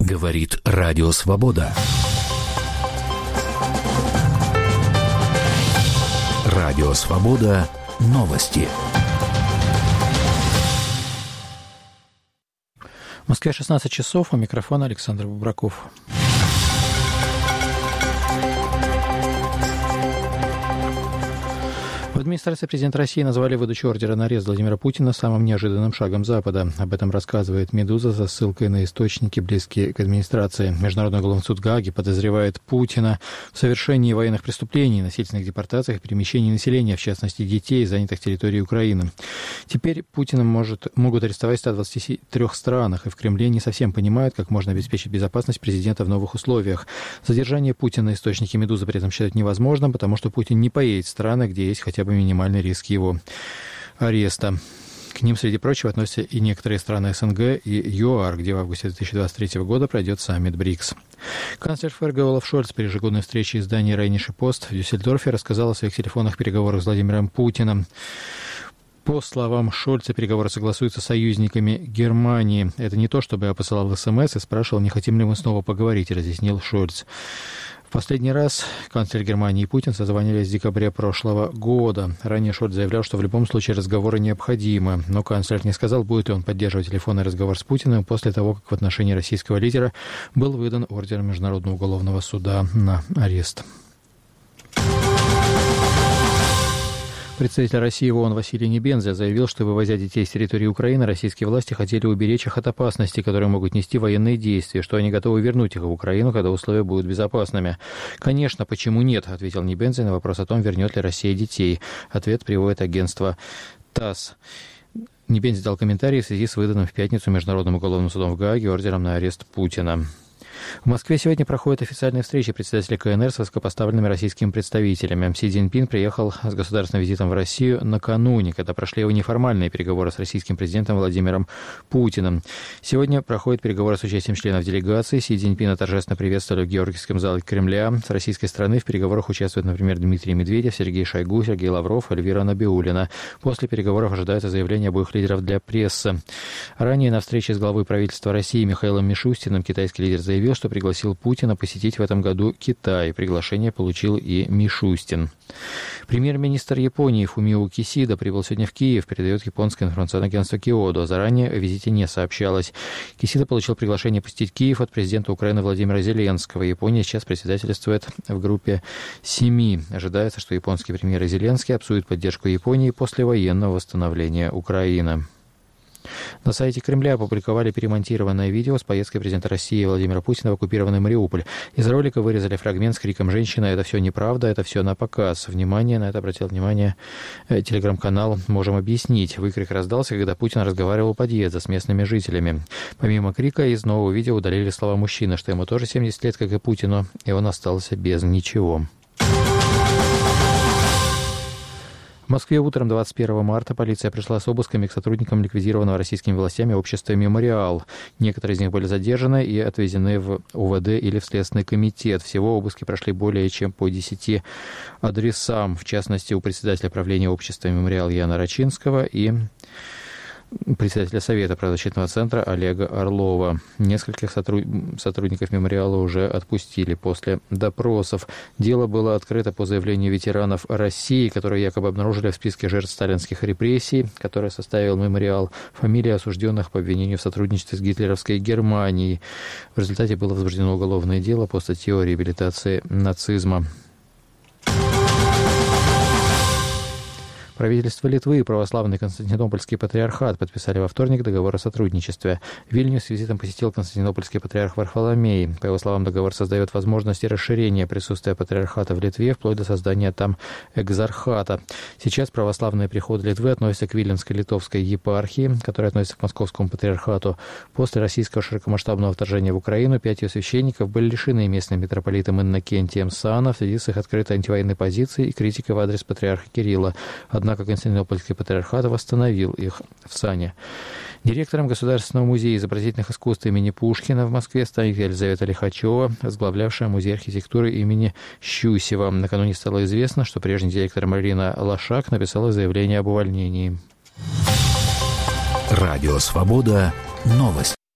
Говорит Радио Свобода. Радио Свобода. Новости. В Москве 16 часов. У микрофона Александр Бубраков. В администрации президента России назвали выдачу ордера на арест Владимира Путина самым неожиданным шагом Запада. Об этом рассказывает «Медуза» со ссылкой на источники, близкие к администрации. Международный уголовный суд Гааги подозревает Путина в совершении военных преступлений, насильственных депортациях и перемещении населения, в частности детей, занятых территорией Украины. Теперь Путина могут арестовать в 123 странах, и в Кремле не совсем понимают, как можно обеспечить безопасность президента в новых условиях. Задержание Путина источники «Медузы» при этом считают невозможным, потому что Путин не поедет в страны, где есть хотя бы минимальный риск его ареста. К ним, среди прочего, относятся и некоторые страны СНГ и ЮАР, где в августе 2023 года пройдет саммит БРИКС. Канцлер ФРГ Олаф Шольц при ежегодной встрече издания «Рейнисche Пост» в Дюссельдорфе рассказал о своих телефонных переговорах с Владимиром Путиным. По словам Шольца, переговоры согласуются с союзниками Германии. Это не то, чтобы я посылал СМС и спрашивал, не хотим ли мы снова поговорить, разъяснил Шольц. В последний раз канцлер Германии и Путин созвонились в декабре прошлого года. Ранее Шольц заявлял, что в любом случае разговоры необходимы. Но канцлер не сказал, будет ли он поддерживать телефонный разговор с Путиным после того, как в отношении российского лидера был выдан ордер Международного уголовного суда на арест. Представитель России в ООН Василий Небензя заявил, что, вывозя детей с территории Украины, российские власти хотели уберечь их от опасности, которые могут нести военные действия, что они готовы вернуть их в Украину, когда условия будут безопасными. «Конечно, почему нет?» — ответил Небензя на вопрос о том, вернет ли Россия детей. Ответ приводит агентство ТАСС. Небензя дал комментарий в связи с выданным в пятницу Международным уголовным судом в Гааге ордером на арест Путина. В Москве сегодня проходят официальные встречи председателя КНР с высокопоставленными российскими представителями. Си Цзиньпин приехал с государственным визитом в Россию накануне, когда прошли его неформальные переговоры с российским президентом Владимиром Путиным. Сегодня проходят переговоры с участием членов делегации. Си Цзиньпина торжественно приветствовали в Георгиевском зале Кремля. С российской стороны в переговорах участвуют, например, Дмитрий Медведев, Сергей Шойгу, Сергей Лавров, Эльвира Набиуллина. После переговоров ожидаются заявления обоих лидеров для прессы. Ранее на встрече с главой правительства России Михаилом Мишустиным китайский лидер заявил, что пригласил Путина посетить в этом году Китай. Приглашение получил и Мишустин. Премьер-министр Японии Фумио Кисида прибыл сегодня в Киев, передает японское информационное агентство Киодо. Заранее о визите не сообщалось. Кисида получил приглашение посетить Киев от президента Украины Владимира Зеленского. Япония сейчас председательствует в группе 7. Ожидается, что японский премьер и Зеленский обсудят поддержку Японии после военного восстановления Украины. На сайте Кремля опубликовали перемонтированное видео с поездкой президента России Владимира Путина в оккупированный Мариуполь. Из ролика вырезали фрагмент с криком «Женщина, это все неправда, это все на показ». Внимание на это обратил телеграм-канал «Можем объяснить». Выкрик раздался, когда Путин разговаривал у подъезда с местными жителями. Помимо крика, из нового видео удалили слова мужчины, что ему тоже 70 лет, как и Путину, и он остался без ничего. В Москве утром 21 марта полиция пришла с обысками к сотрудникам ликвидированного российскими властями общества «Мемориал». Некоторые из них были задержаны и отвезены в УВД или в Следственный комитет. Всего обыски прошли более чем по 10 адресам. В частности, у председателя правления общества «Мемориал» Яна Рачинского и председателя Совета правозащитного центра Олега Орлова. Нескольких сотрудников «Мемориала» уже отпустили после допросов. Дело было открыто по заявлению ветеранов России, которые якобы обнаружили в списке жертв сталинских репрессий, которые составил «Мемориал», фамилии осужденных по обвинению в сотрудничестве с гитлеровской Германией. В результате было возбуждено уголовное дело по статье о реабилитации нацизма. Правительство Литвы и православный Константинопольский патриархат подписали во вторник договор о сотрудничестве. Вильнюс с визитом посетил Константинопольский патриарх Варфоломей. По его словам, договор создает возможности расширения присутствия патриархата в Литве, вплоть до создания там экзархата. Сейчас православные приходы Литвы относятся к Виленской литовской епархии, которая относится к Московскому патриархату. После российского широкомасштабного вторжения в Украину 5 ее священников были лишены местным митрополитом Иннокентием Сана в связи с их открытой антивоенной позицией и критикой в адрес патриарха Кирилла. Однако Константинопольский патриархат восстановил их в сане. Директором Государственного музея изобразительных искусств имени Пушкина в Москве станет Елизавета Лихачева, возглавлявшая музей архитектуры имени Щусева. Накануне стало известно, что прежний директор Марина Лошак написала заявление об увольнении. Радио Свобода. Новости.